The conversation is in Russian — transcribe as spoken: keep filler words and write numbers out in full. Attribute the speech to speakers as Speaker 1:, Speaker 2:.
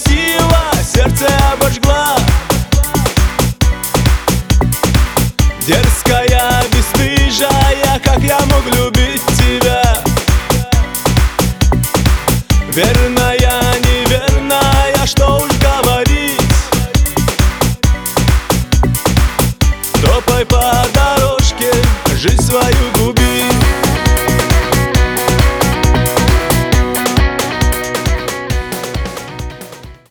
Speaker 1: красиво, сердце обожгла. Дерзкая, бесстыжая, как я мог любить.